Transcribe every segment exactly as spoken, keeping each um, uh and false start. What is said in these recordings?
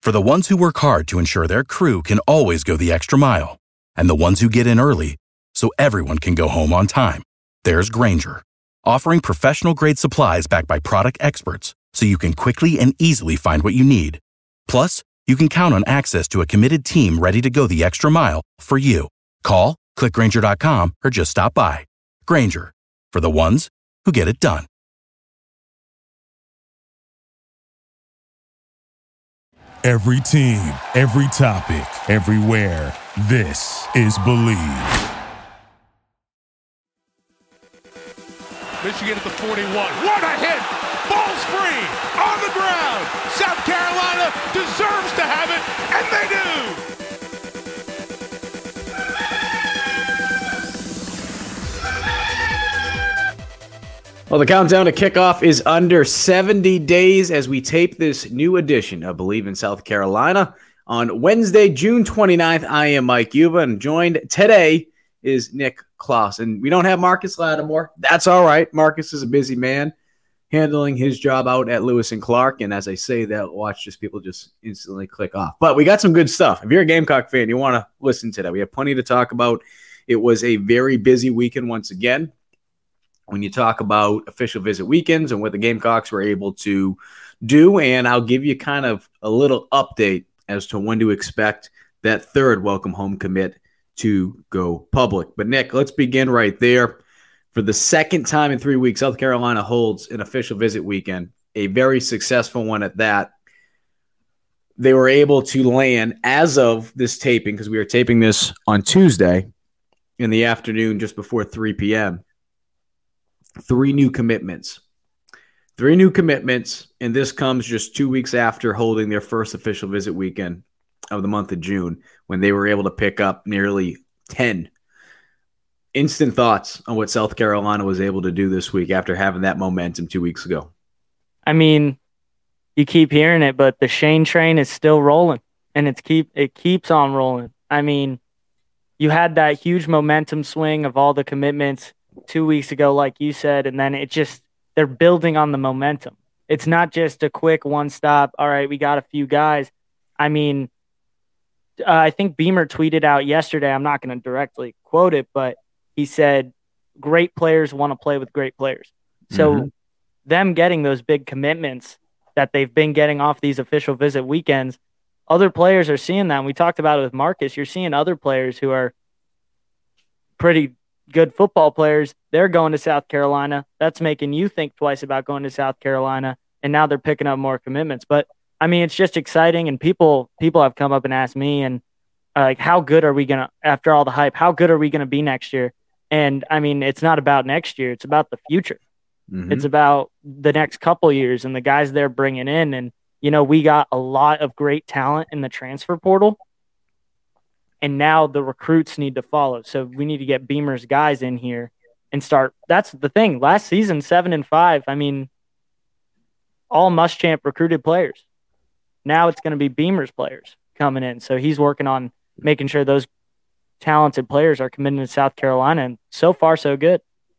For the ones who work hard to ensure their crew can always go the extra mile, and the ones who get in early so everyone can go home on time, there's Grainger, offering professional-grade supplies backed by product experts so you can quickly and easily find what you need. Plus, you can count on access to a committed team ready to go the extra mile for you. Call, click Grainger dot com, or just stop by. Grainger, for the ones who get it done. Every team, every topic, everywhere. This is Believe. Michigan at the forty-one. What a hit! Ball's free! On the ground! South Carolina deserves to have it, and they do! Well, the countdown to kickoff is under seventy days as we tape this new edition of Believe in South Carolina. On Wednesday, June twenty-ninth, I am Mike Yuba, and joined today is Nick Klaus. And we don't have Marcus Lattimore. That's all right. Marcus is a busy man handling his job out at Lewis and Clark. And as I say that, watch just people just instantly click off. But we got some good stuff. If you're a Gamecock fan, you want to listen to that. We have plenty to talk about. It was a very busy weekend once again. When you talk about official visit weekends and what the Gamecocks were able to do, and I'll give you kind of a little update as to when to expect that third welcome home commit to go public. But Nick, let's begin right there. For the second time in three weeks, South Carolina holds an official visit weekend, a very successful one at that. They were able to land, as of this taping, because we are taping this on Tuesday in the afternoon just before three p.m., Three new commitments. Three new commitments, and this comes just two weeks after holding their first official visit weekend of the month of June, when they were able to pick up nearly ten. Instant thoughts on what South Carolina was able to do this week after having that momentum two weeks ago. I mean, you keep hearing it, but the Shane train is still rolling, and it's keep it keeps on rolling. I mean, you had that huge momentum swing of all the commitments two weeks ago, like you said, and then it just, they're building on the momentum. It's not just a quick one stop. All right, we got a few guys. I mean, uh, I think Beamer tweeted out yesterday, I'm not going to directly quote it, but he said, great players want to play with great players. So mm-hmm. them getting those big commitments that they've been getting off these official visit weekends, other players are seeing that. And we talked about it with Marcus. You're seeing other players who are pretty good football players, they're going to South Carolina. That's making you think twice about going to South Carolina, and now they're picking up more commitments. But I mean, it's just exciting, and people people have come up and asked me, and uh, like, how good are we gonna, after all the hype, how good are we gonna be next year? And I mean, it's not about next year; it's about the future. Mm-hmm. It's about the next couple years and the guys they're bringing in. And you know, we got a lot of great talent in the transfer portal. And now the recruits need to follow. So we need to get Beamer's guys in here and start. That's the thing. Last season, seven and five. I mean, all Muschamp recruited players. Now it's going to be Beamer's players coming in. So he's working on making sure those talented players are committed to South Carolina. And so far, so good.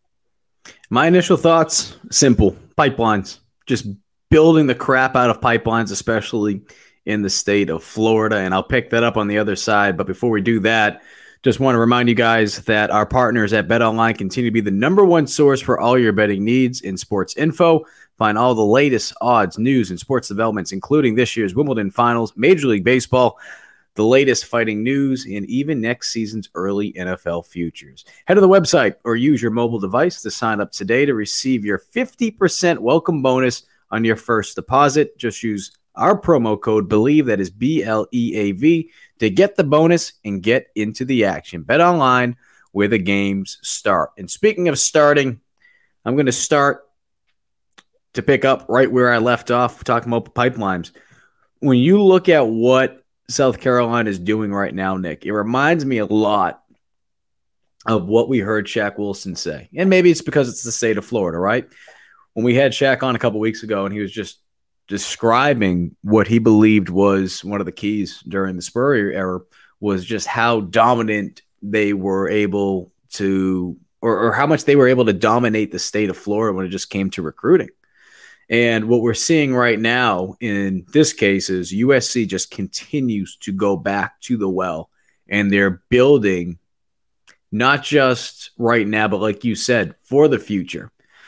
My initial thoughts, simple. Pipelines. Just building the crap out of pipelines, especially in the state of Florida, and I'll pick that up on the other side. But before we do that, just want to remind you guys that our partners at BetOnline continue to be the number one source for all your betting needs in sports info. Find all the latest odds, news, and sports developments, including this year's Wimbledon Finals, Major League Baseball, the latest fighting news, and even next season's early N F L futures. Head to the website or use your mobile device to sign up today to receive your fifty percent welcome bonus on your first deposit. Just use our promo code BELIEVE, that is B L E A V, to get the bonus and get into the action. Bet online where the games start. And speaking of starting, I'm going to start to pick up right where I left off talking about pipelines. When you look at what South Carolina is doing right now, Nick, it reminds me a lot of what we heard Shaq Wilson say. And maybe it's because it's the state of Florida, right? When we had Shaq on a couple weeks ago and he was just describing what he believed was one of the keys during the Spurrier era was just how dominant they were able to, or, or how much they were able to dominate the state of Florida when it just came to recruiting. And what we're seeing right now in this case is U S C just continues to go back to the well, and they're building not just right now, but like you said, for the future.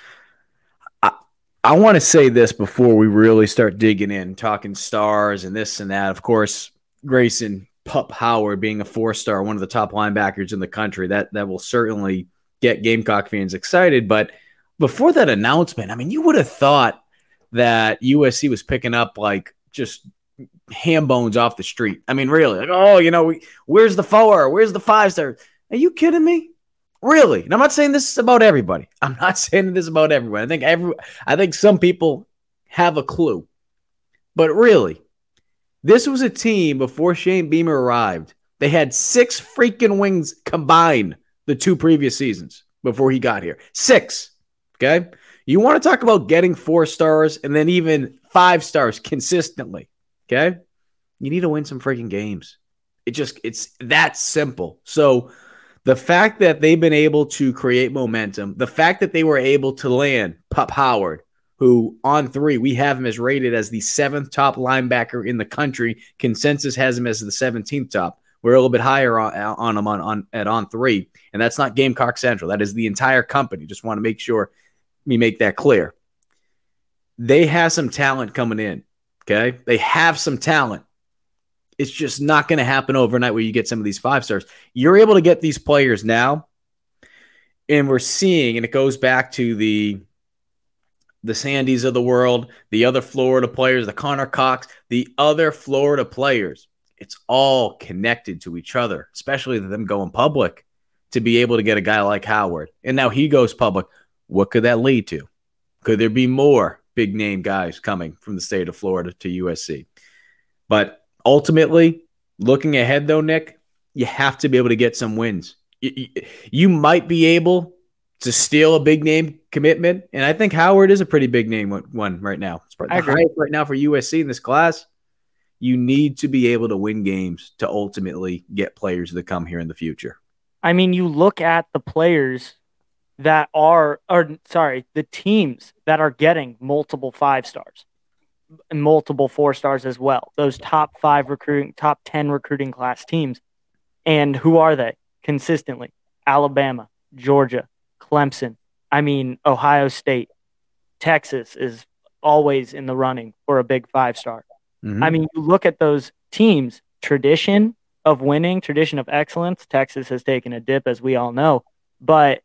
I, I want to say this before we really start digging in, talking stars and this and that. Of course, Grayson Pup Howard being a four-star, one of the top linebackers in the country, that, that will certainly get Gamecock fans excited. But before that announcement, I mean, you would have thought that U S C was picking up like just ham bones off the street. I mean, really, like, oh, you know, we, where's the four? Where's the five star? Are you kidding me? Really? And I'm not saying this is about everybody. I'm not saying this is about everyone. I think every, I think some people have a clue, but really, this was a team before Shane Beamer arrived. They had six freaking wings combined the two previous seasons before he got here. Six. Okay. You want to talk about getting four stars and then even five stars consistently. Okay. You need to win some freaking games. It just, it's that simple. So the fact that they've been able to create momentum, the fact that they were able to land Pup Howard, who on three, we have him as rated as the seventh top linebacker in the country. Consensus has him as the seventeenth top. We're a little bit higher on, on him on, on at on three, and that's not Gamecock Central. That is the entire company. Just want to make sure we make that clear. They have some talent coming in, okay? They have some talent. It's just not going to happen overnight where you get some of these five stars. You're able to get these players now, and we're seeing, and it goes back to the the Sandys of the world, the other Florida players, the Connor Cox, the other Florida players. It's all connected to each other, especially them going public to be able to get a guy like Howard. And now he goes public. What could that lead to? Could there be more big-name guys coming from the state of Florida to U S C? But ultimately, looking ahead, though, Nick, you have to be able to get some wins. You, you, you might be able to steal a big-name commitment, and I think Howard is a pretty big-name one right now. It's probably the highest right now for U S C in this class. You need to be able to win games to ultimately get players that come here in the future. I mean, you look at the players that are, or sorry, the teams that are getting multiple five stars and multiple four stars as well. Those top five recruiting, top ten recruiting class teams. And who are they consistently? Alabama, Georgia, Clemson. I mean, Ohio State, Texas is always in the running for a big five star. Mm-hmm. I mean, you look at those teams, tradition of winning, tradition of excellence. Texas has taken a dip, as we all know, but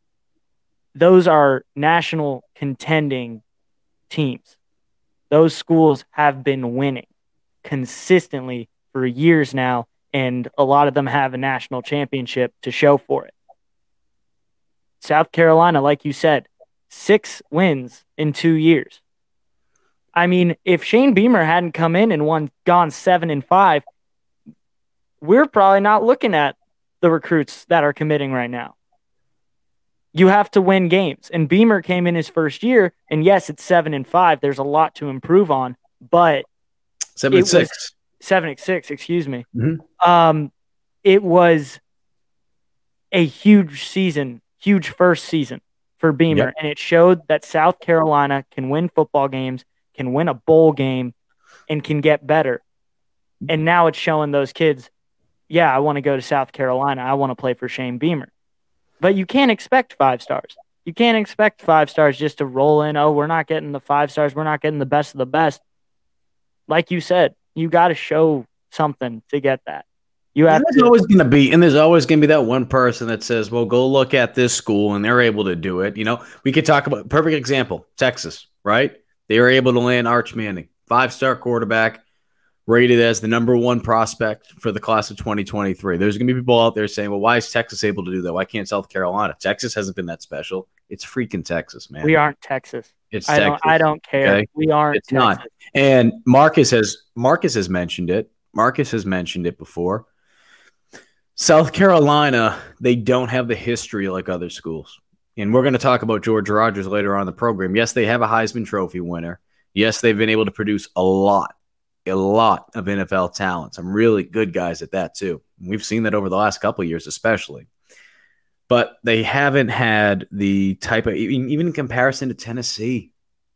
those are national contending teams. Those schools have been winning consistently for years now, and a lot of them have a national championship to show for it. South Carolina, like you said, six wins in two years. I mean, if Shane Beamer hadn't come in and won, gone seven and five, we're probably not looking at the recruits that are committing right now. You have to win games. And Beamer came in his first year, and yes, it's seven and five. There's a lot to improve on, but seven and six. Seven and six, excuse me. Mm-hmm. Um, it was a huge season, huge first season for Beamer, yep. And it showed that South Carolina can win football games, can win a bowl game, and can get better. And now it's showing those kids, yeah, I want to go to South Carolina. I want to play for Shane Beamer. But you can't expect five stars. You can't expect five stars just to roll in. Oh, we're not getting the five stars. We're not getting the best of the best. Like you said, you got to show something to get that. You have. And there's to- always going to be, and there's always going to be that one person that says, "Well, go look at this school," and they're able to do it. You know, we could talk about perfect example, Texas, right? They were able to land Arch Manning, five-star quarterback, rated as the number one prospect for the class of twenty twenty-three. There's going to be people out there saying, well, why is Texas able to do that? Why can't South Carolina? Texas hasn't been that special. It's freaking Texas, man. We aren't Texas. It's I Texas. Don't, I don't care. Okay? We aren't It's Texas. not. And Marcus has Marcus has mentioned it. Marcus has mentioned it before. South Carolina, they don't have the history like other schools. And we're going to talk about George Rogers later on in the program. Yes, they have a Heisman Trophy winner. Yes, they've been able to produce a lot, a lot of N F L talent. Some really good guys at that, too. We've seen that over the last couple of years, especially. But they haven't had the type of, even in comparison to Tennessee.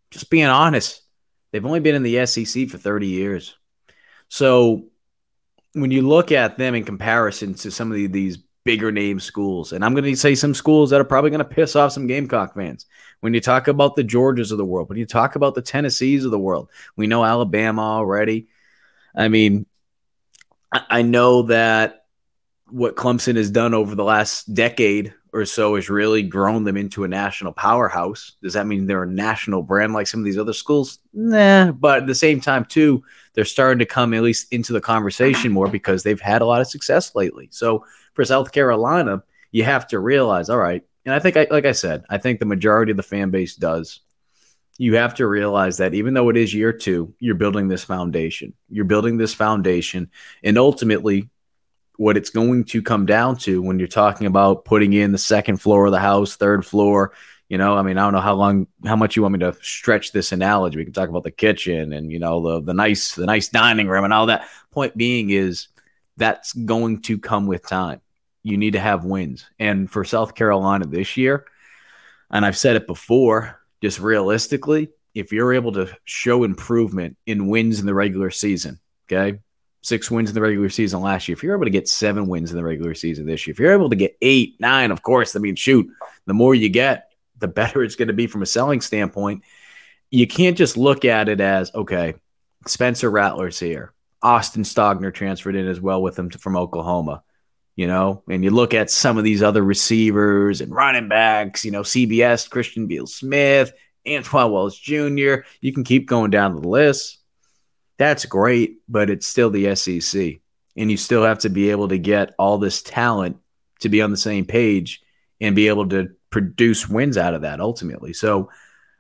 just being honest, they've only been in the S E C for thirty years. So when you look at them in comparison to some of the, these bigger name schools, and I'm going to say some schools that are probably going to piss off some Gamecock fans. When you talk about the Georgias of the world, when you talk about the Tennessees of the world, we know Alabama already. I mean, I, I know that what Clemson has done over the last decade or so has really grown them into a national powerhouse. Does that mean they're a national brand like some of these other schools? Nah, but at the same time, too, they're starting to come at least into the conversation more because they've had a lot of success lately. So for South Carolina, you have to realize, all right, and I think, I, like I said, I think the majority of the fan base does. You have to realize that even though it is year two, you're building this foundation. You're building this foundation, and ultimately what it's going to come down to when you're talking about putting in the second floor of the house, third floor, you know, I mean, I don't know how long, how much you want me to stretch this analogy. We can talk about the kitchen and, you know, the the nice, the nice dining room and all that. Point being is that's going to come with time. You need to have wins. And for South Carolina this year, and I've said it before, just realistically, if you're able to show improvement in wins in the regular season, okay, six wins in the regular season last year, if you're able to get seven wins in the regular season this year, if you're able to get eight, nine, of course, I mean, shoot, the more you get, the better it's going to be from a selling standpoint. You can't just look at it as, okay, Spencer Rattler's here. Austin Stogner transferred in as well with him to, from Oklahoma, you know, and you look at some of these other receivers and running backs, you know, C B S, Christian Beal-Smith, Antoine Wells Junior You can keep going down the list. That's great, but it's still the S E C, and you still have to be able to get all this talent to be on the same page and be able to produce wins out of that ultimately. So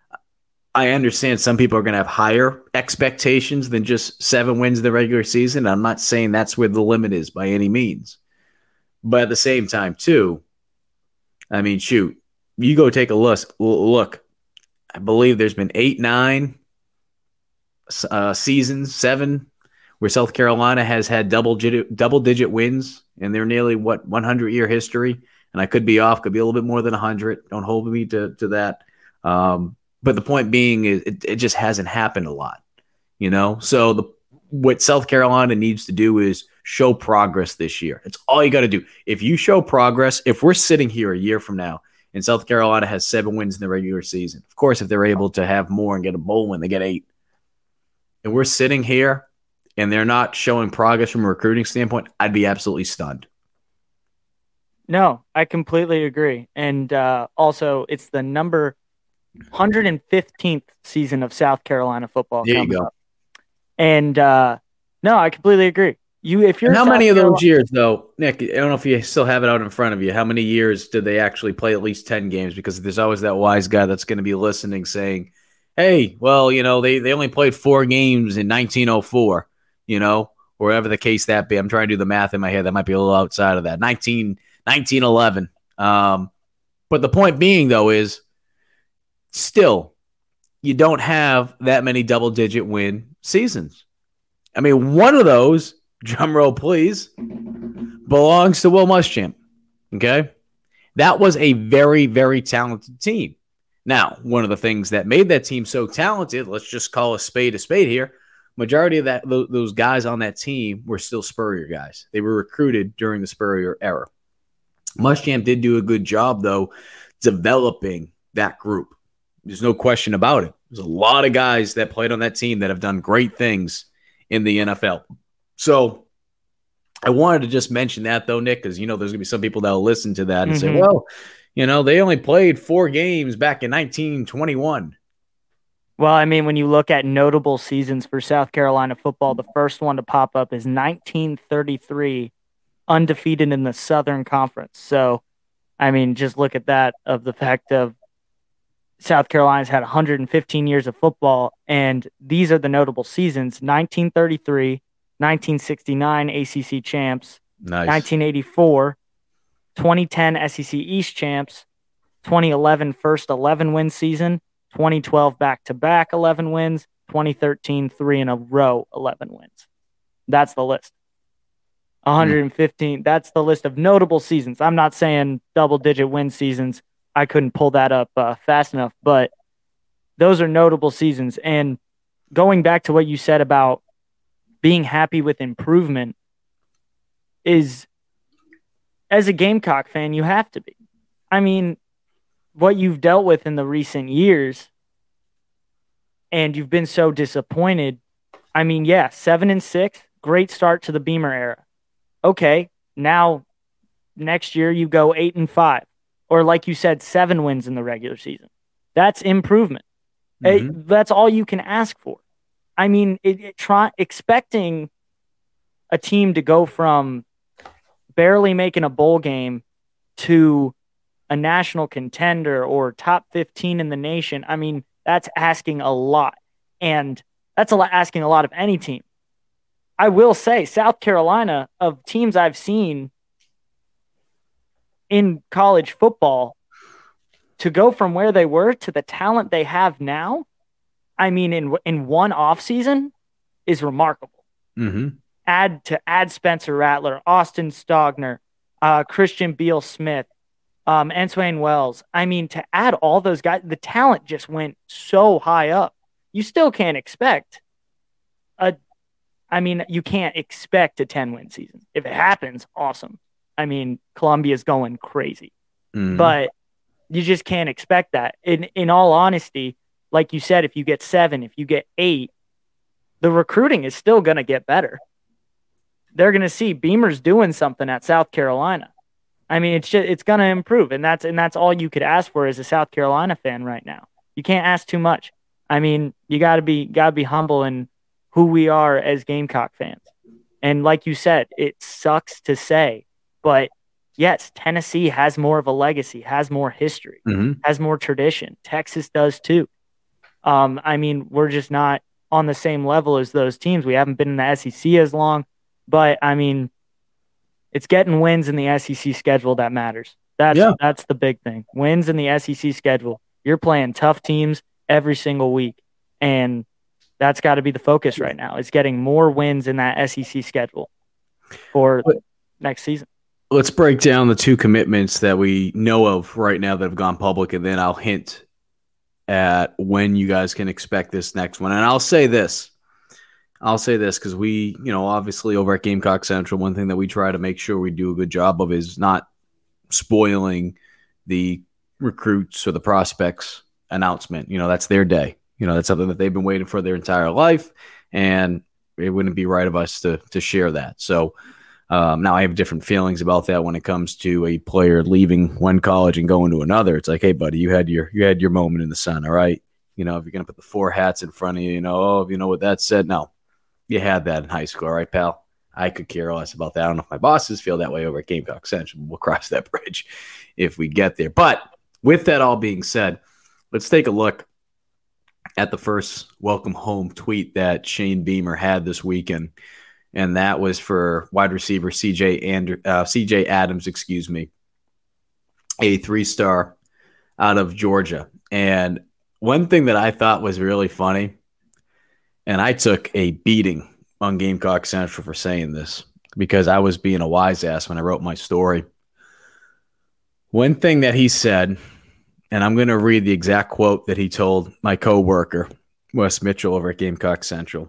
I understand some people are going to have higher expectations than just seven wins in the regular season. I'm not saying that's where the limit is by any means. But at the same time, too, I mean, shoot, you go take a look. Look, I believe there's been eight, nine uh, seasons, seven, where South Carolina has had double digit, double digit wins, and they're nearly, what, one hundred year history. And I could be off, could be a little bit more than one hundred. Don't hold me to, to that. Um, but the point being is it, it just hasn't happened a lot, you know? So the what South Carolina needs to do is show progress this year. It's all you got to do. If you show progress, if we're sitting here a year from now and South Carolina has seven wins in the regular season, of course, if they're able to have more and get a bowl win, they get eight. And we're sitting here and they're not showing progress from a recruiting standpoint, I'd be absolutely stunned. No, I completely agree. And uh, also, it's the number one hundred fifteenth season of South Carolina football. There you go. Up. And uh, no, I completely agree. You, if you're and how South many of Carolina- those years, though, Nick? I don't know if you still have it out in front of you. How many years did they actually play at least ten games? Because there's always that wise guy that's going to be listening, saying, "Hey, well, you know, they they only played four games in nineteen oh four, you know, wherever the case that be." I'm trying to do the math in my head. That might be a little outside of that. nineteen, nineteen eleven. Um, but the point being, though, is still you don't have that many double-digit win seasons. I mean, one of those, drum roll please, belongs to Will Muschamp. Okay? That was a very, very talented team. Now, one of the things that made that team so talented, let's just call a spade a spade here, majority of that those guys on that team were still Spurrier guys. They were recruited during the Spurrier era. Muschamp did do a good job, though, developing that group. There's no question about it. There's a lot of guys that played on that team that have done great things in the N F L. So I wanted to just mention that, though, Nick, because, you know, there's going to be some people that will listen to that and mm-hmm. say, well, you know, they only played four games back in nineteen twenty-one. Well, I mean, when you look at notable seasons for South Carolina football, the first one to pop up is nineteen thirty-three, undefeated in the Southern Conference. So, I mean, just look at that, of the fact of South Carolina's had one hundred fifteen years of football, and these are the notable seasons: nineteen thirty-three, nineteen sixty-nine A C C champs, nice. nineteen eighty-four, twenty ten S E C East champs, twenty eleven first eleven-win season, twenty twelve back-to-back eleven wins, twenty thirteen three in a row eleven wins. That's the list. one hundred fifteen. Mm. That's the list of notable seasons. I'm not saying double-digit win seasons. I couldn't pull that up uh, fast enough, but those are notable seasons. And going back to what you said about being happy with improvement is, as a Gamecock fan, you have to be. I mean, what you've dealt with in the recent years, and you've been so disappointed. I mean, yeah, seven and six, great start to the Beamer era. Okay, now next year you go eight and five, or like you said, seven wins in the regular season. That's improvement. Mm-hmm. It, that's all you can ask for. I mean, it, it try expecting a team to go from barely making a bowl game to a national contender or top fifteen in the nation. I mean, that's asking a lot, and that's a lot, asking a lot of any team. I will say, South Carolina, of teams I've seen in college football, to go from where they were to the talent they have now, I mean, in in one offseason, is remarkable. Mm-hmm. Add to add Spencer Rattler, Austin Stogner, uh, Christian Beal-Smith, um, Antwain Wells. I mean, to add all those guys, the talent just went so high up. You still can't expect a. I mean, you can't expect a ten-win season. If it happens, awesome. I mean, Columbia's going crazy, Mm-hmm. but you just can't expect that. In in all honesty, like you said, if you get seven, if you get eight, the recruiting is still going to get better. They're going to see Beamer's doing something at South Carolina. I mean, it's just, it's going to improve, and that's and that's all you could ask for as a South Carolina fan right now. You can't ask too much. I mean, you got to be got to be humble in who we are as Gamecock fans. And like you said, it sucks to say, but yes, Tennessee has more of a legacy, has more history, Mm-hmm. has more tradition. Texas does too. Um, I mean, we're just not on the same level as those teams. We haven't been in the S E C as long, but I mean, it's getting wins in the S E C schedule that matters. That's Yeah. that's the big thing. Wins in the S E C schedule. You're playing tough teams every single week, and that's got to be the focus right now. Is getting more wins in that S E C schedule for But- next season. Let's break down the two commitments that we know of right now that have gone public, and then I'll hint at when you guys can expect this next one. And I'll say this. I'll say this because we, you know, obviously over at Gamecock Central, one thing that we try to make sure we do a good job of is not spoiling the recruits or the prospects announcement. You know, that's their day. You know, that's something that they've been waiting for their entire life, and it wouldn't be right of us to to share that. So um, now I have different feelings about that when it comes to a player leaving one college and going to another. It's like, hey, buddy, you had your you had your moment in the sun, all right? You know, if you're gonna put the four hats in front of you, you know, oh, you know what that said? No, you had that in high school, all right, pal? I could care less about that. I don't know if my bosses feel that way over at Gamecock Central. We'll cross that bridge if we get there. But with that all being said, let's take a look at the first welcome home tweet that Shane Beamer had this weekend, and that was for wide receiver C J Ander, uh, C J Adams, excuse me, a three-star out of Georgia. And one thing that I thought was really funny, and I took a beating on Gamecock Central for saying this because I was being a wise ass when I wrote my story. One thing that he said, and I'm going to read the exact quote that he told my coworker, Wes Mitchell, over at Gamecock Central.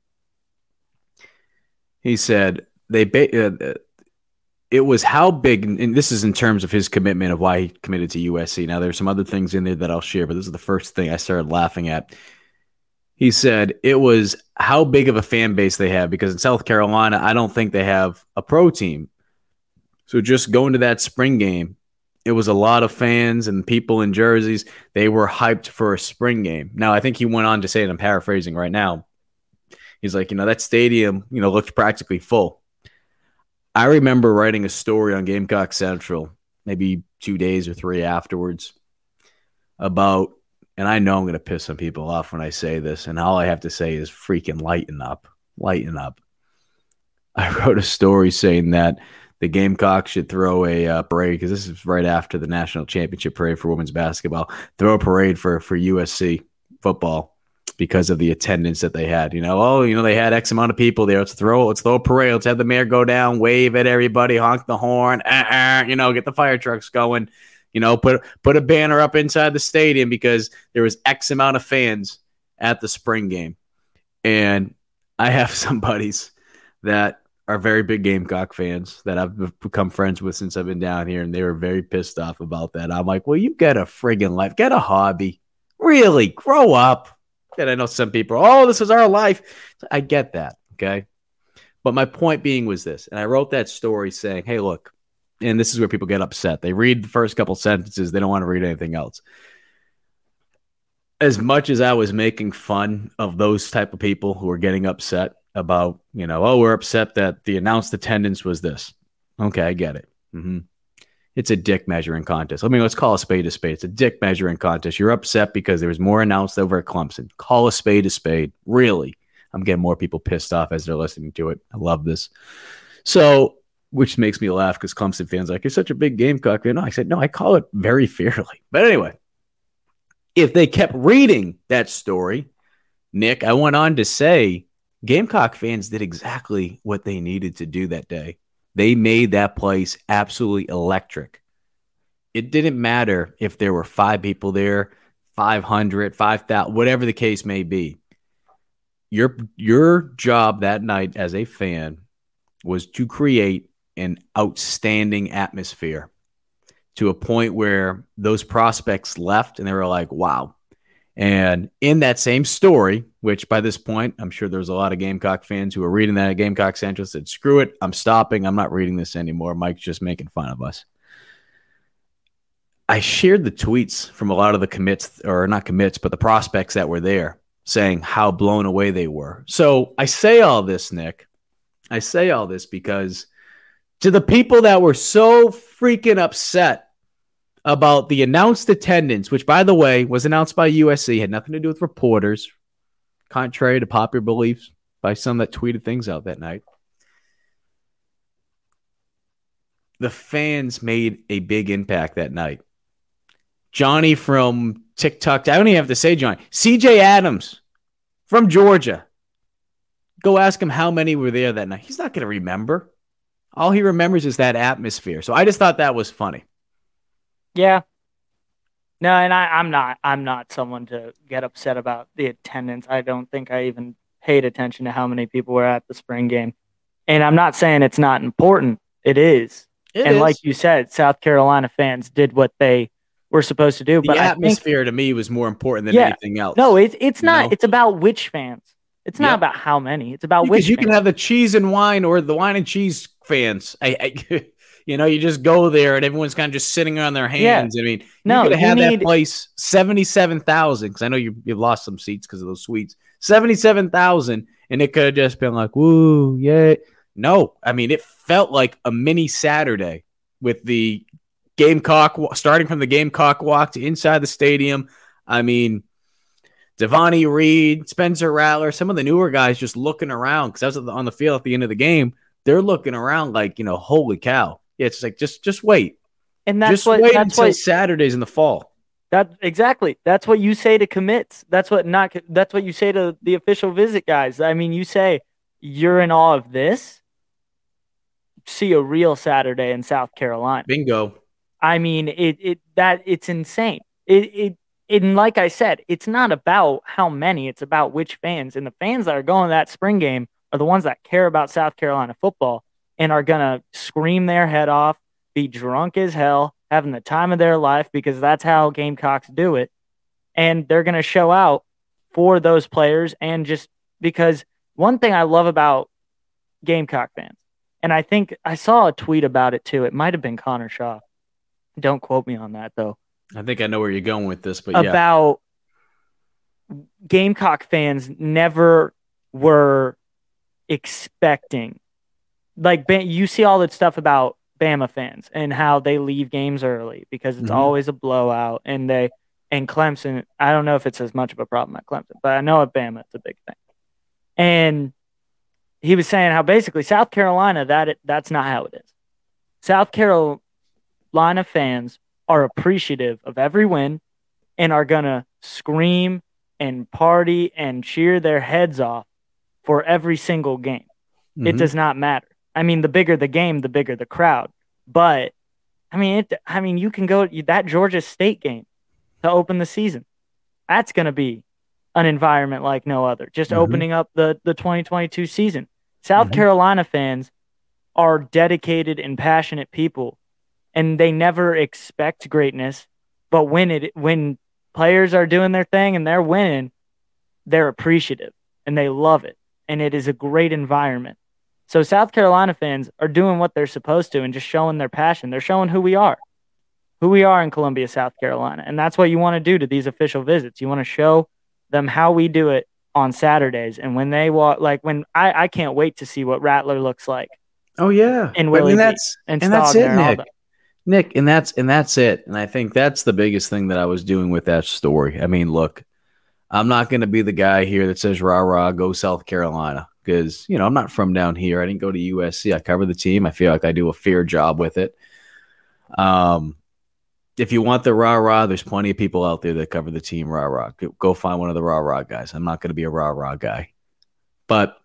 He said, "They ba- uh, it was how big," and this is in terms of his commitment of why he committed to U S C. Now, there's some other things in there that I'll share, but this is the first thing I started laughing at. He said it was how big of a fan base they have, because in South Carolina, I don't think they have a pro team. So just going to that spring game, it was a lot of fans and people in jerseys. They were hyped for a spring game. Now, I think he went on to say, and I'm paraphrasing right now, he's like, you know, that stadium, you know, looked practically full. I remember writing a story on Gamecock Central, maybe two days or three afterwards, about, and I know I'm going to piss some people off when I say this, and all I have to say is freaking lighten up, lighten up. I wrote a story saying that the Gamecocks should throw a uh, parade, because this is right after the national championship parade for women's basketball, throw a parade for, for U S C football because of the attendance that they had. You know, oh, you know, they had X amount of people there. Let's throw, let's throw a parade. Let's have the mayor go down, wave at everybody, honk the horn, uh-uh, you know, get the fire trucks going, You know, put put a banner up inside the stadium because there was X amount of fans at the spring game. And I have some buddies that are very big Gamecock fans that I've become friends with since I've been down here, and they were very pissed off about that. I'm like, well, you get a friggin' life. Get a hobby. Really, grow up. And I know some people, oh, this is our life. I get that, okay? But my point being was this, and I wrote that story saying, hey, look, and this is where people get upset. They read the first couple sentences. They don't want to read anything else. As much as I was making fun of those type of people who are getting upset about, you know, oh, we're upset that the announced attendance was this. Okay, I get it. Mm-hmm. It's a dick measuring contest. I mean, let's call a spade a spade. It's a dick measuring contest. You're upset because there was more announced over at Clemson. Call a spade a spade. Really? I'm getting more people pissed off as they're listening to it. I love this. So, which makes me laugh because Clemson fans are like, you're such a big Gamecock fan. No, I said, no, I call it very fairly. But anyway, if they kept reading that story, Nick, I went on to say Gamecock fans did exactly what they needed to do that day. They made that place absolutely electric. It didn't matter if there were five people there, five hundred, five thousand, whatever the case may be. Your, your job that night as a fan was to create an outstanding atmosphere to a point where those prospects left and they were like, wow. And in that same story, which by this point, I'm sure there's a lot of Gamecock fans who are reading that at Gamecock Central said, screw it, I'm stopping. I'm not reading this anymore. Mike's just making fun of us. I shared the tweets from a lot of the commits, or not commits, but the prospects that were there saying how blown away they were. So I say all this, Nick. I say all this because to the people that were so freaking upset about the announced attendance, which, by the way, was announced by U S C, had nothing to do with reporters, contrary to popular beliefs by some that tweeted things out that night. The fans made a big impact that night. Johnny from TikTok, I don't even have to say Johnny, C J Adams from Georgia. Go ask him how many were there that night. He's not going to remember. All he remembers is that atmosphere. So I just thought that was funny. Yeah. No, and I, I'm not I'm not someone to get upset about the attendance. I don't think I even paid attention to how many people were at the spring game. And I'm not saying it's not important. It is. It and is. like you said, South Carolina fans did what they were supposed to do. The but atmosphere I think, to me was more important than yeah, anything else. No, it's it's you not. know? It's about which fans. It's not Yep. about how many. It's about Because which you fans. can have the cheese and wine or the wine and cheese fans. I, I You know, you just go there and everyone's kind of just sitting on their hands. Yeah. I mean, No, you could you have need- that place seventy-seven thousand because I know you, you've lost some seats because of those suites. seventy-seven thousand, and it could have just been like, woo, yeah. No, I mean, it felt like a mini Saturday with the Gamecock, starting from the Gamecock walk to inside the stadium. I mean, Devontae Reed, Spencer Rattler, some of the newer guys just looking around because I was on the field at the end of the game. They're looking around like, you know, holy cow. Yeah, it's like, just just wait. and that's Just what wait that's until what Saturdays in the fall. that exactly. That's what you say to commits. That's what not that's what you say to the official visit guys. I mean, you say you're in awe of this. See a real Saturday in South Carolina. Bingo. I mean, it it that it's insane. It it and like I said, it's not about how many, it's about which fans. And the fans that are going to that spring game are the ones that care about South Carolina football and are gonna scream their head off, be drunk as hell, having the time of their life because that's how Gamecocks do it. And they're gonna show out for those players and just because one thing I love about Gamecock fans, and I think I saw a tweet about it too. It might have been Connor Shaw. Don't quote me on that though. I think I know where you're going with this, but yeah. About Gamecock fans never were expecting. Like, you see all that stuff about Bama fans and how they leave games early because it's Mhm. always a blowout. And they and Clemson, I don't know if it's as much of a problem at Clemson, but I know at Bama it's a big thing. And he was saying how basically South Carolina, that it, that's not how it is. South Carolina fans are appreciative of every win and are going to scream and party and cheer their heads off for every single game. It Mhm. does not matter. I mean, the bigger the game, the bigger the crowd. But I mean, it, I mean, you can go that Georgia State game to open the season. That's going to be an environment like no other, just mm-hmm. opening up the, the twenty twenty-two season. South mm-hmm. Carolina fans are dedicated and passionate people, and they never expect greatness. But when it when players are doing their thing and they're winning, they're appreciative and they love it, and it is a great environment. So South Carolina fans are doing what they're supposed to and just showing their passion. They're showing who we are, who we are in Columbia, South Carolina, and that's what you want to do to these official visits. You want to show them how we do it on Saturdays, and when they walk, like when I, I can't wait to see what Rattler looks like. Oh yeah, and Willie and that's and, and that's it, Nick. And Nick, and that's and that's it. And I think that's the biggest thing that I was doing with that story. I mean, look, I'm not going to be the guy here that says rah rah go South Carolina, because you know I'm not from down here. I didn't go to U S C. I cover the team. I feel like I do a fair job with it. Um. If you want the rah-rah, there's plenty of people out there that cover the team rah-rah. Go find one of the rah-rah guys. I'm not going to be a rah-rah guy. But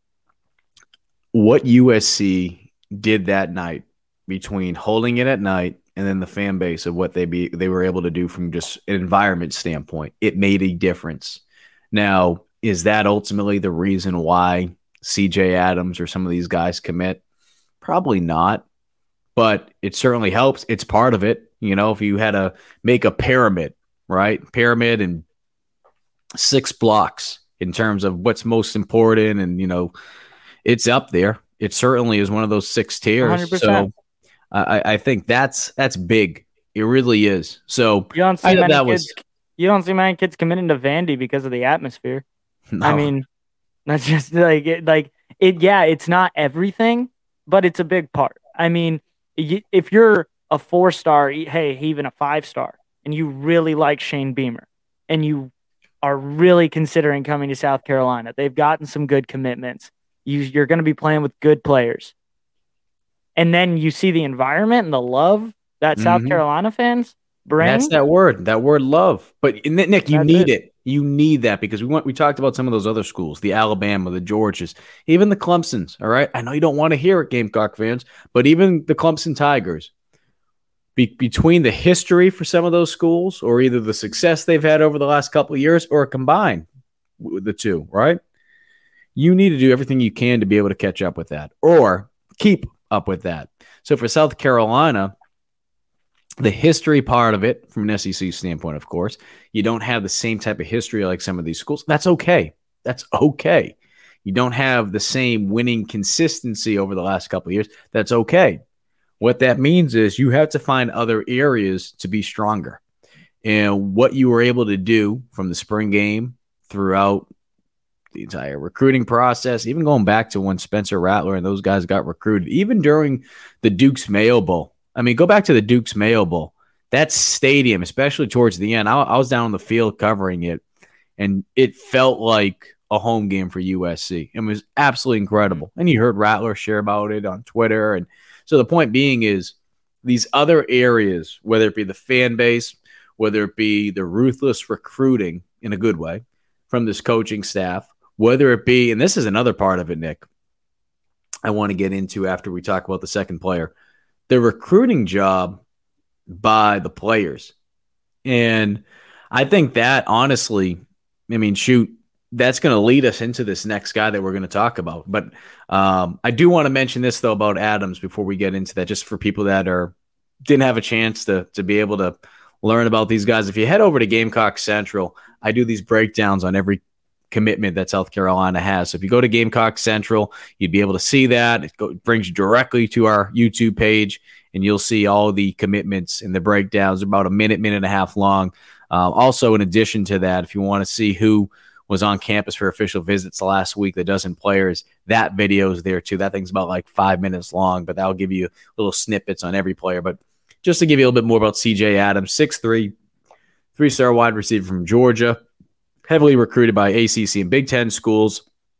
what U S C did that night, between holding it at night and then the fan base of what they be they were able to do from just an environment standpoint, it made a difference. Now, is that ultimately the reason why C J Adams or some of these guys commit? Probably not. But it certainly helps. It's part of it. You know, if you had to make a pyramid, right? Pyramid and six blocks in terms of what's most important. And, you know, it's up there. It certainly is one of those six tiers. one hundred percent. So I, I think that's that's big. It really is. So you don't see many that kids, was, you don't see many kids committing to Vandy because of the atmosphere. No. I mean, that's just like it, like it. Yeah, it's not everything, but it's a big part. I mean, if you're a four-star, hey, even a five-star, and you really like Shane Beamer, and you are really considering coming to South Carolina, they've gotten some good commitments. You, you're going to be playing with good players. And then you see the environment and the love that mm-hmm. South Carolina fans bring. That's that word, that word love. But, Nick, you That's need it. it. You need that because we want, we talked about some of those other schools, the Alabama, the Georgias, even the Clemsons, all right? I know you don't want to hear it, Gamecock fans, but even the Clemson Tigers, Be- between the history for some of those schools or either the success they've had over the last couple of years or combine the two, right? You need to do everything you can to be able to catch up with that or keep up with that. So for South Carolina, the history part of it, from an S E C standpoint, of course, you don't have the same type of history like some of these schools. That's okay. That's okay. You don't have the same winning consistency over the last couple of years. That's okay. What that means is you have to find other areas to be stronger. And what you were able to do from the spring game throughout the entire recruiting process, even going back to when Spencer Rattler and those guys got recruited, even during the Duke's Mayo Bowl. I mean, go back to the Duke's Mayo Bowl. That stadium, especially towards the end, I, I was down on the field covering it, and it felt like a home game for U S C. It was absolutely incredible. And you heard Rattler share about it on Twitter. And so the point being is these other areas, whether it be the fan base, whether it be the ruthless recruiting in a good way from this coaching staff, whether it be, and this is another part of it, Nick, I want to get into after we talk about the second player, the recruiting job by the players. And I think that honestly, I mean, shoot, that's going to lead us into this next guy that we're going to talk about. But um, I do want to mention this, though, about Adams before we get into that, just for people that are didn't have a chance to to be able to learn about these guys. If you head over to Gamecock Central, I do these breakdowns on every commitment that South Carolina has. So if you go to Gamecock Central, you'd be able to see that. It, go, it brings you directly to our YouTube page, and you'll see all the commitments and the breakdowns, about a minute, minute and a half long. Uh, also, in addition to that, if you want to see who was on campus for official visits last week, the dozen players, that video is there too. That thing's about like five minutes long, but that'll give you little snippets on every player. But just to give you a little bit more about C J Adams, six three, three-star wide receiver from Georgia, heavily recruited by A C C and Big Ten schools.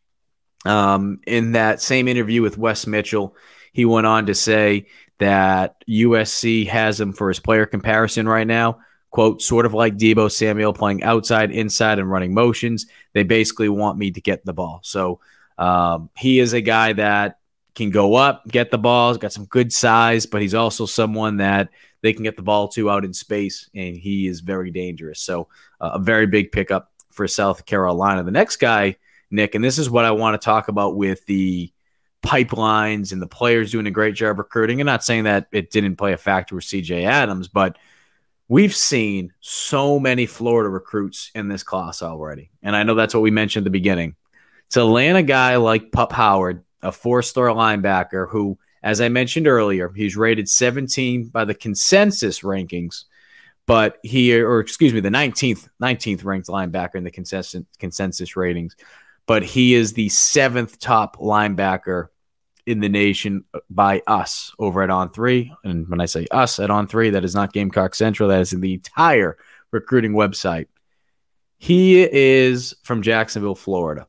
Um, in that same interview with Wes Mitchell, he went on to say that U S C has him for his player comparison right now. Quote, sort of like Deebo Samuel playing outside, inside, and running motions. They basically want me to get the ball. So um, he is a guy that can go up, get the ball, he's got some good size, but he's also someone that they can get the ball to out in space, and he is very dangerous. So uh, a very big pickup for South Carolina. The next guy, Nick, and this is what I want to talk about with the pipelines and the players doing a great job recruiting. I'm not saying that it didn't play a factor with C J Adams, but we've seen so many Florida recruits in this class already. And I know that's what we mentioned at the beginning. To land a guy like Pup Howard, a four-star linebacker who, as I mentioned earlier, he's rated seventeen by the consensus rankings, but he, or excuse me, the nineteenth, nineteenth ranked linebacker in the consensus, consensus ratings, but he is the seventh top linebacker in the nation by us over at On three. And when I say us at On three, that is not Gamecock Central. That is in the entire recruiting website. He is from Jacksonville, Florida.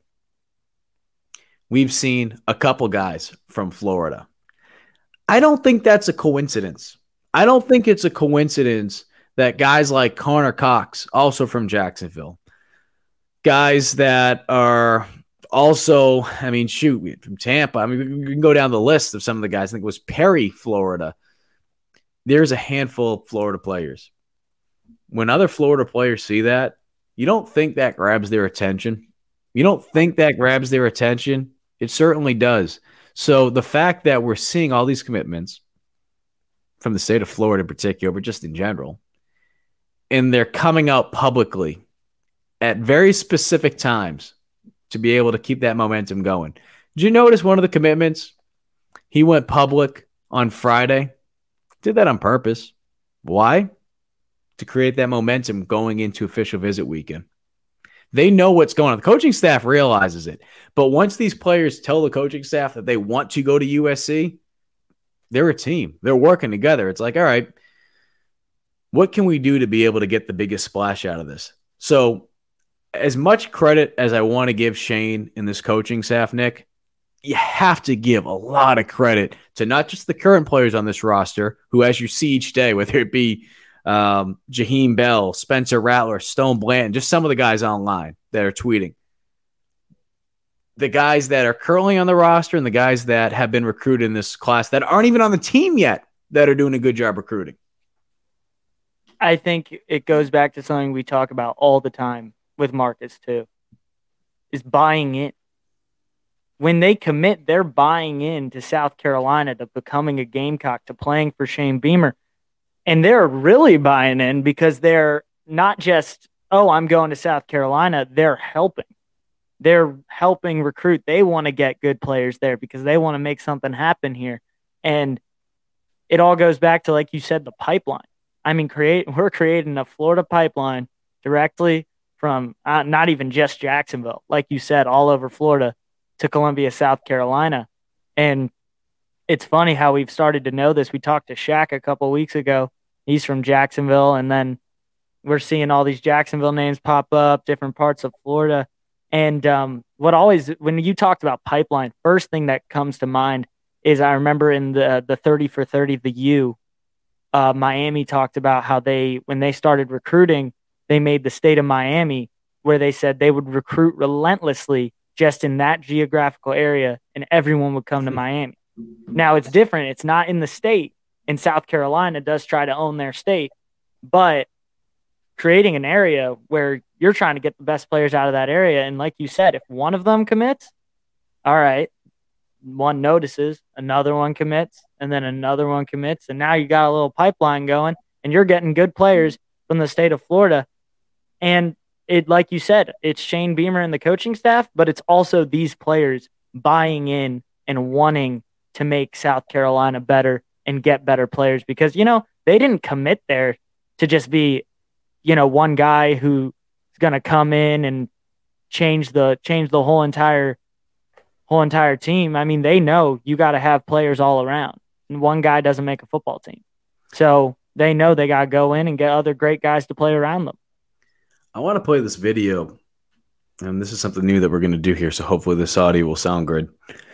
We've seen a couple guys from Florida. I don't think that's a coincidence. I don't think it's a coincidence that guys like Connor Cox, also from Jacksonville, guys that are also, I mean, shoot, from Tampa. I mean, we can go down the list of some of the guys. I think it was Perry, Florida. There's a handful of Florida players. When other Florida players see that, you don't think that grabs their attention. You don't think that grabs their attention. It certainly does. So the fact that we're seeing all these commitments from the state of Florida in particular, but just in general, and they're coming out publicly at very specific times to be able to keep that momentum going. Did you notice one of the commitments? He went public on Friday. Did that on purpose. Why? To create that momentum going into official visit weekend. They know what's going on. The coaching staff realizes it. But once these players tell the coaching staff that they want to go to U S C, they're a team. They're working together. It's like, all right, what can we do to be able to get the biggest splash out of this? So as much credit as I want to give Shane and this coaching staff, Nick, you have to give a lot of credit to not just the current players on this roster, who, as you see each day, whether it be um, Jaheim Bell, Spencer Rattler, Stone Blanton, just some of the guys online that are tweeting. The guys that are currently on the roster and the guys that have been recruited in this class that aren't even on the team yet that are doing a good job recruiting. I think it goes back to something we talk about all the time with Marcus too, is buying in. When they commit, they're buying in to South Carolina, to becoming a Gamecock, to playing for Shane Beamer. And they're really buying in because they're not just, oh, I'm going to South Carolina. They're helping. They're helping recruit. They want to get good players there because they want to make something happen here. And it all goes back to, like you said, the pipeline. I mean, create we're creating a Florida pipeline directly from uh, not even just Jacksonville, like you said, all over Florida to Columbia, South Carolina. And it's funny how we've started to know this. We talked to Shaq a couple weeks ago. He's from Jacksonville, and then we're seeing all these Jacksonville names pop up, different parts of Florida. And um, what always, when you talked about pipeline, first thing that comes to mind is I remember in the the thirty for thirty, the U, uh, Miami talked about how they, when they started recruiting, they made the state of Miami where they said they would recruit relentlessly just in that geographical area, and everyone would come to Miami. Now it's different. It's not in the state. And South Carolina does try to own their state, but creating an area where you're trying to get the best players out of that area. And like you said, if one of them commits, all right, one notices, another one commits, and then another one commits. And now you got a little pipeline going, and you're getting good players from the state of Florida. And it, like you said, it's Shane Beamer and the coaching staff, but it's also these players buying in and wanting to make South Carolina better and get better players, because, you know, they didn't commit there to just be, you know, one guy who's going to come in and change the change the whole entire whole entire team. I mean, they know you got to have players all around, and one guy doesn't make a football team. So they know they got to go in and get other great guys to play around them. I want to play this video, and this is something new that we're going to do here, so hopefully this audio will sound good.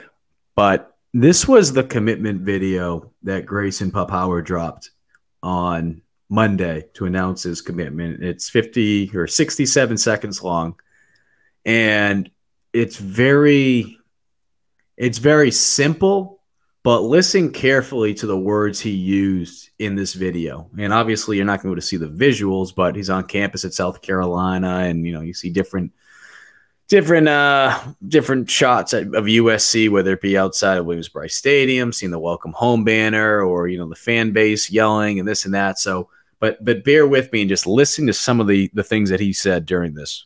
But this was the commitment video that Grayson Pup Howard dropped on Monday to announce his commitment. It's fifty or sixty-seven seconds long, and it's very, it's very simple, but listen carefully to the words he used in this video. And obviously you're not going to be able to see the visuals, but he's on campus at South Carolina, and you know, you see different different uh different shots of U S C, whether it be outside of Williams-Brice Stadium, seeing the welcome home banner, or you know, the fan base yelling and this and that. So but but bear with me and just listen to some of the the things that he said during this.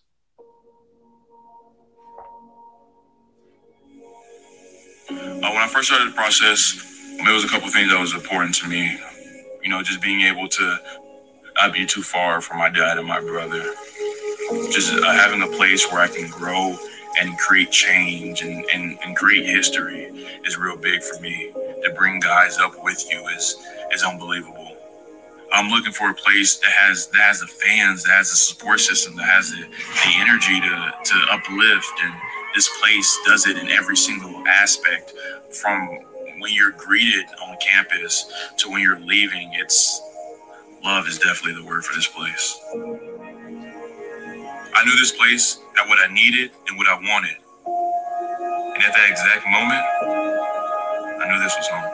Uh, when I first started the process, there was a couple things that was important to me. You know, just being able to not be too far from my dad and my brother. Just uh, having a place where I can grow and create change and, and, and create history is real big for me. To bring guys up with you is is unbelievable. I'm looking for a place that has that has the fans, that has the support system, that has the, the energy to, to uplift. And this place does it in every single aspect, from when you're greeted on campus to when you're leaving. It's love is definitely the word for this place. I knew this place had what I needed and what I wanted. And at that exact moment, I knew this was home.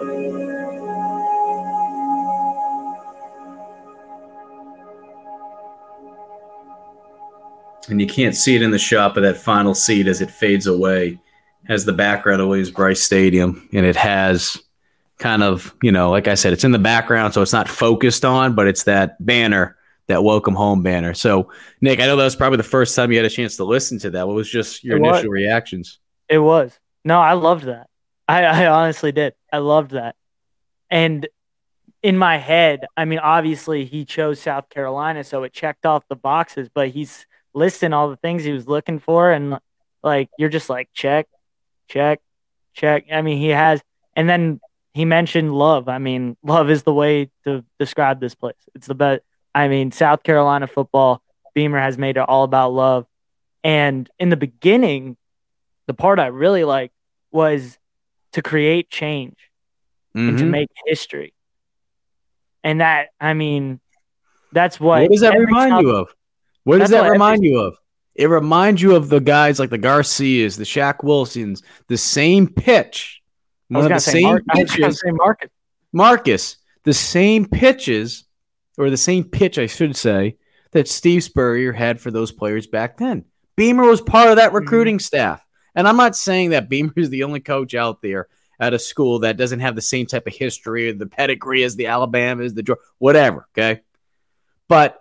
And you can't see it in the shot, but that final seat as it fades away has the background of Williams-Brice Stadium, and it has kind of, you know, like I said, it's in the background, so it's not focused on, but it's that banner, that welcome home banner. So, Nick, I know that was probably the first time you had a chance to listen to that. What was just your it initial was. reactions? It was. No, I loved that. I, I honestly did. I loved that. And in my head, I mean, obviously he chose South Carolina, so it checked off the boxes, but he's listing all the things he was looking for, and like you're just like check, check, check. I mean, he has, and then he mentioned love. I mean, love is the way to describe this place. It's the best. I mean, South Carolina football, Beamer has made it all about love. And in the beginning, the part I really liked was to create change mm-hmm. and to make history. And that, I mean, that's what. What does that remind time, you of? What does that remind you of? It reminds you of the guys like the Garcias, the Shaq Wilsons, the same pitch. One of the same Mar- pitches. Marcus. Marcus, the same pitches, or the same pitch, I should say, that Steve Spurrier had for those players back then. Beamer was part of that recruiting mm-hmm. staff. And I'm not saying that Beamer is the only coach out there at a school that doesn't have the same type of history or the pedigree as the Alabamas, the Georgia, whatever, okay? But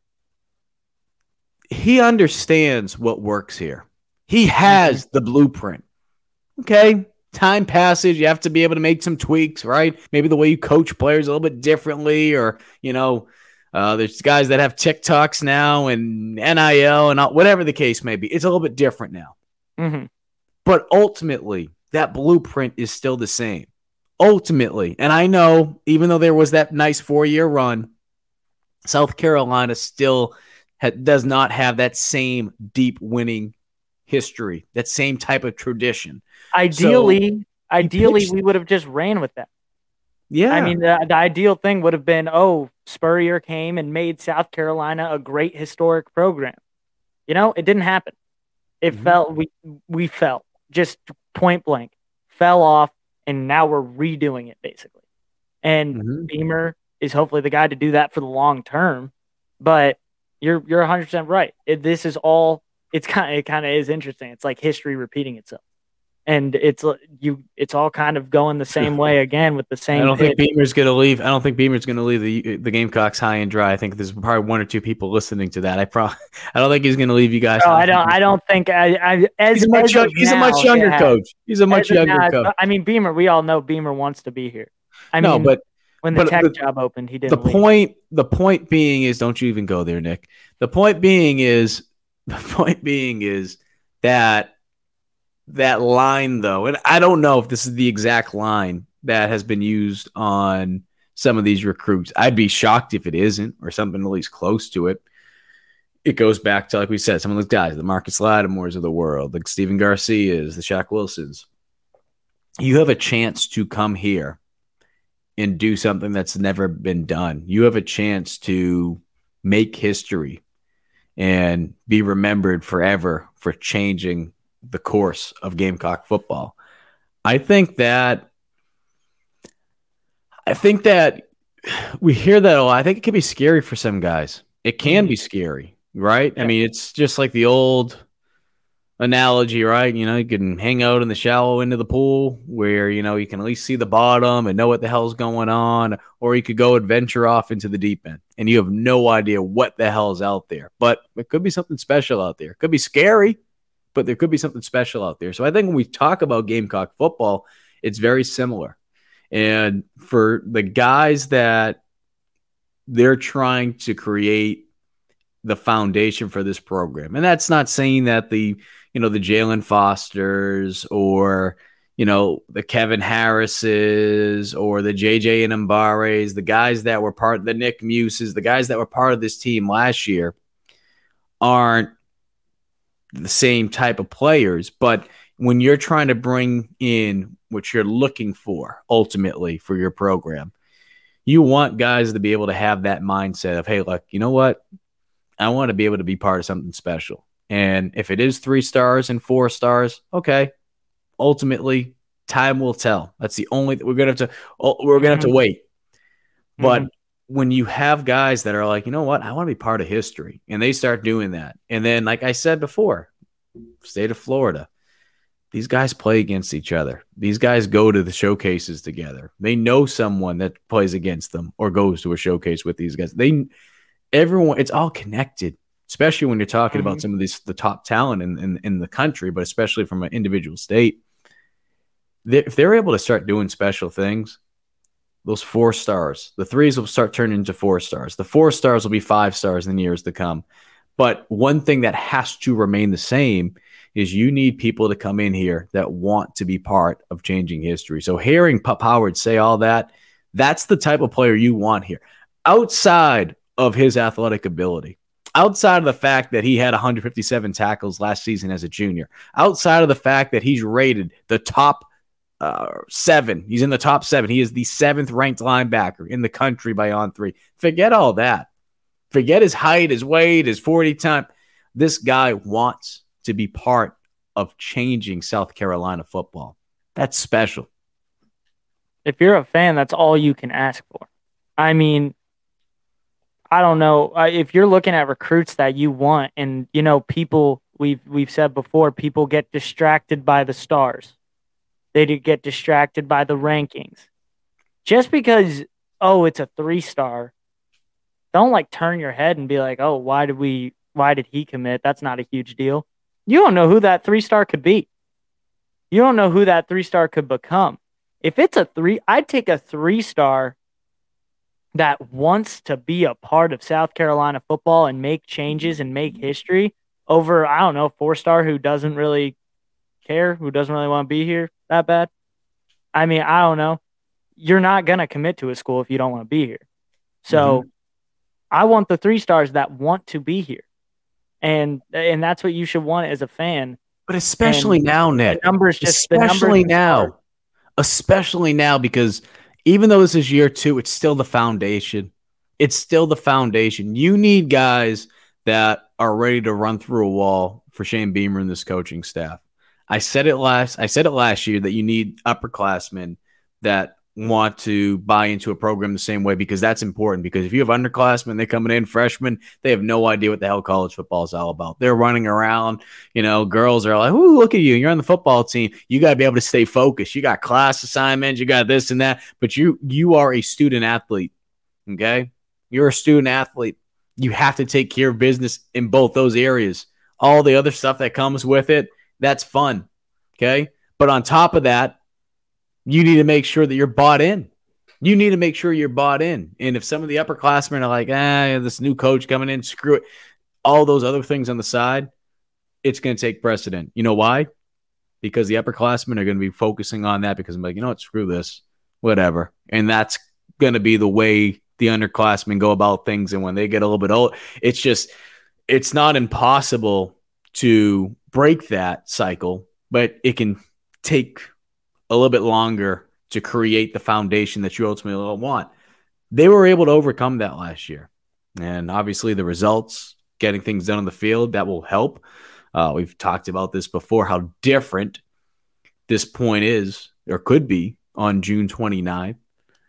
he understands what works here. He has the blueprint. Okay, time passage, you have to be able to make some tweaks, right? Maybe the way you coach players a little bit differently, or, you know, uh, there's guys that have TikToks now and N I L and all, whatever the case may be. It's a little bit different now. Mm-hmm. But ultimately, that blueprint is still the same. Ultimately, and I know, even though there was that nice four-year run, South Carolina still ha- does not have that same deep winning history, that same type of tradition. Ideally, so, ideally, pitched, we would have just ran with that. Yeah. I mean, the, the ideal thing would have been, oh, Spurrier came and made South Carolina a great historic program. You know, it didn't happen. It mm-hmm. fell, we we fell, just point blank, fell off, and now we're redoing it, basically. And mm-hmm. Beamer is hopefully the guy to do that for the long term. But you're you're one hundred percent right. It, this is all, it's kind of, it kind of is interesting. It's like history repeating itself. And it's you. It's all kind of going the same way again with the same. I don't pitch. think Beamer's going to leave. I don't think Beamer's going to leave the the Gamecocks high and dry. I think there's probably one or two people listening to that. I probably. I don't think he's going to leave you guys. No, I don't. I don't think. I. I as, he's a much, young, he's now, a much younger yeah. coach. He's a much as younger now, coach. I mean, Beamer. We all know Beamer wants to be here. I no, mean, but when the but tech the, job opened, he didn't. The leave. point. The point being is, don't you even go there, Nick. The point being is, the point being is that. That line, though, and I don't know if this is the exact line that has been used on some of these recruits. I'd be shocked if it isn't, or something at least close to it. It goes back to, like we said, some of those guys, the Marcus Lattimores of the world, like Stephen Garcias, the Shaq Wilsons. You have a chance to come here and do something that's never been done. You have a chance to make history and be remembered forever for changing the course of Gamecock football. I think that I think that we hear that a lot. I think it can be scary for some guys. It can be scary, right? I mean, it's just like the old analogy, right? You know, you can hang out in the shallow end of the pool where, you know, you can at least see the bottom and know what the hell's going on, or you could go adventure off into the deep end and you have no idea what the hell's out there. But it could be something special out there. It could be scary, but there could be something special out there. So I think when we talk about Gamecock football, it's very similar. And for the guys that they're trying to create the foundation for this program, and that's not saying that the, you know, the Jalen Fosters or, you know, the Kevin Harrises or the J J and Mbares, the guys that were part of the Nick Muses, the guys that were part of this team last year aren't the same type of players. But when you're trying to bring in what you're looking for ultimately for your program, you want guys to be able to have that mindset of, hey, look, you know what? I want to be able to be part of something special. And if it is three stars and four stars, okay. Ultimately, time will tell. That's the only we're gonna have to we're gonna have to wait. But mm-hmm. when you have guys that are like, you know what, I want to be part of history, and they start doing that, and then, like I said before, state of Florida, these guys play against each other. These guys go to the showcases together. They know someone that plays against them or goes to a showcase with these guys. They everyone, it's all connected. Especially when you're talking mm-hmm. about some of these the top talent in, in, in the country, but especially from an individual state. They, if they're able to start doing special things, those four stars, the threes will start turning into four stars. The four stars will be five stars in years to come. But one thing that has to remain the same is you need people to come in here that want to be part of changing history. So hearing Pup Howard say all that, that's the type of player you want here. Outside of his athletic ability, outside of the fact that he had one hundred fifty-seven tackles last season as a junior, outside of the fact that he's rated the top uh, seven, he's in the top seven. He is the seventh ranked linebacker in the country by On Three. Forget all that. Forget his height, his weight, his forty time. This guy wants to be part of changing South Carolina football. That's special. If you're a fan, that's all you can ask for. I mean, I don't know uh, if you're looking at recruits that you want, and you know, people we've we've said before, people get distracted by the stars. They get distracted by the rankings. Just because, oh, it's a three star, don't like turn your head and be like, oh, why did we? Why did he commit? That's not a huge deal. You don't know who that three star could be. You don't know who that three star could become. If it's a three, I'd take a three star that wants to be a part of South Carolina football and make changes and make history over, I don't know, four-star who doesn't really care, who doesn't really want to be here that bad. I mean, I don't know. You're not going to commit to a school if you don't want to be here. So mm-hmm. I want the three stars that want to be here. And and that's what you should want as a fan. But especially and now, Nick. The numbers just, especially the numbers now. Especially now, because even though this is year two, it's still the foundation. It's still the foundation. You need guys that are ready to run through a wall for Shane Beamer and this coaching staff. I said it last. I said it last year that you need upperclassmen that want to buy into a program the same way, because that's important. Because if you have underclassmen, they're coming in, freshmen, they have no idea what the hell college football is all about. They're running around. You know, girls are like, "Ooh, look at you! You're on the football team. You got to be able to stay focused. You got class assignments. You got this and that. But you you are a student athlete. Okay, you're a student athlete. You have to take care of business in both those areas. All the other stuff that comes with it, that's fun. Okay, but on top of that, you need to make sure that you're bought in. You need to make sure you're bought in. And if some of the upperclassmen are like, ah, this new coach coming in, screw it, all those other things on the side, it's going to take precedent. You know why? Because the upperclassmen are going to be focusing on that, because I'm like, you know what, screw this, whatever. And that's going to be the way the underclassmen go about things. And when they get a little bit old, it's just, it's not impossible to break that cycle, but it can take a little bit longer to create the foundation that you ultimately want. They were able to overcome that last year. And obviously the results, getting things done on the field, that will help. Uh, we've talked about this before, how different this point is or could be on June twenty-ninth.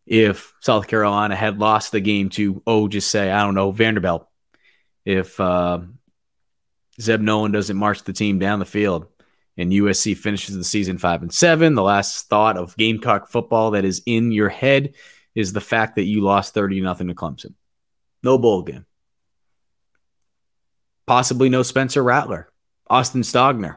if South Carolina had lost the game to, oh, just say, I don't know, Vanderbilt. If uh, Zeb Nolan doesn't march the team down the field and U S C finishes the season five and seven, the last thought of Gamecock football that is in your head is the fact that you lost thirty nothing to Clemson. No bowl game. Possibly no Spencer Rattler, Austin Stogner,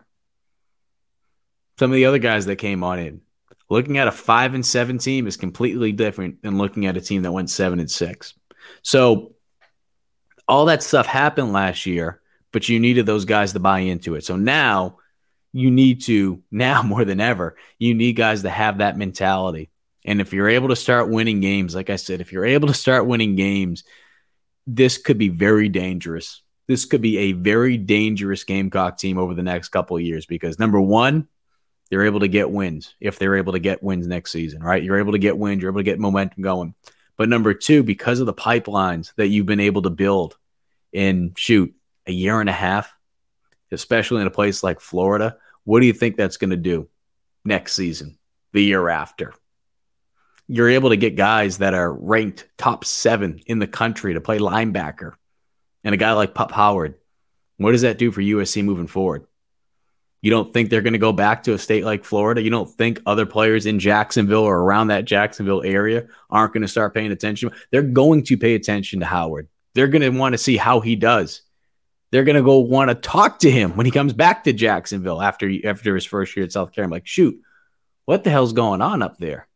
some of the other guys that came on in. Looking at a five and seven team is completely different than looking at a team that went seven and six. So all that stuff happened last year, but you needed those guys to buy into it. So now you need to, now more than ever, you need guys to have that mentality. And if you're able to start winning games, like I said, if you're able to start winning games, this could be very dangerous. This could be a very dangerous Gamecock team over the next couple of years because, number one, they're able to get wins if they're able to get wins next season, right? You're able to get wins. You're able to get momentum going. But number two, because of the pipelines that you've been able to build in, shoot, a year and a half, especially in a place like Florida, what do you think that's going to do next season, the year after? You're able to get guys that are ranked top seven in the country to play linebacker. And a guy like Pup Howard, what does that do for U S C moving forward? You don't think they're going to go back to a state like Florida? You don't think other players in Jacksonville or around that Jacksonville area aren't going to start paying attention? They're going to pay attention to Howard. They're going to want to see how he does. They're going to go want to talk to him when he comes back to Jacksonville after, after his first year at South Carolina. I'm like, shoot, what the hell's going on up there?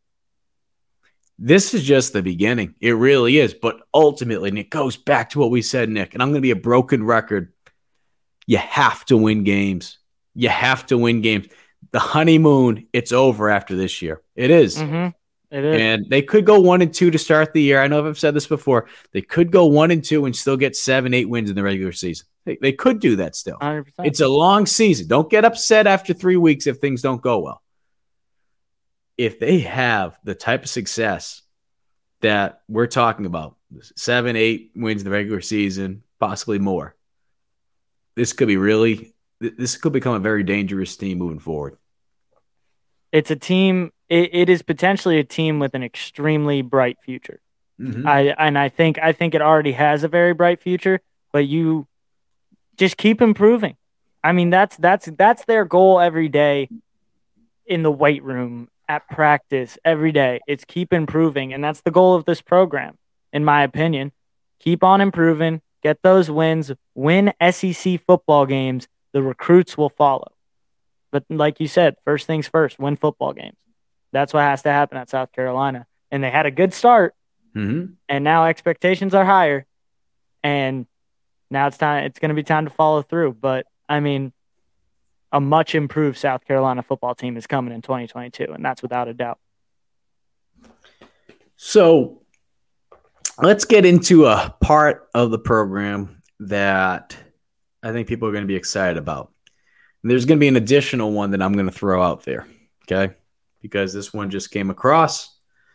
This is just the beginning. It really is. But ultimately, and it goes back to what we said, Nick, and I'm going to be a broken record. You have to win games. You have to win games. The honeymoon, it's over after this year. It is. Mm-hmm. It is. And they could go one and two to start the year. I know I've said this before. They could go one and two and still get seven, eight wins in the regular season. They, they could do that still. one hundred percent. It's a long season. Don't get upset after three weeks if things don't go well. If they have the type of success that we're talking about, seven, eight wins in the regular season, possibly more, this could be really – this could become a very dangerous team moving forward. It's a team. It, it is potentially a team with an extremely bright future. Mm-hmm. I and I think I think it already has a very bright future. But you just keep improving. I mean, that's that's that's their goal every day in the weight room, at practice, every day. It's keep improving, and that's the goal of this program, in my opinion. Keep on improving, get those wins, win S E C football games. The recruits will follow. But like you said, first things first, win football games. That's what has to happen at South Carolina. And they had a good start, mm-hmm. and now expectations are higher. And now it's time. It's going to be time to follow through. But, I mean, a much improved South Carolina football team is coming in twenty twenty-two, and that's without a doubt. So let's get into a part of the program that – I think people are going to be excited about. And there's going to be an additional one that I'm going to throw out there, okay? Because this one just came across.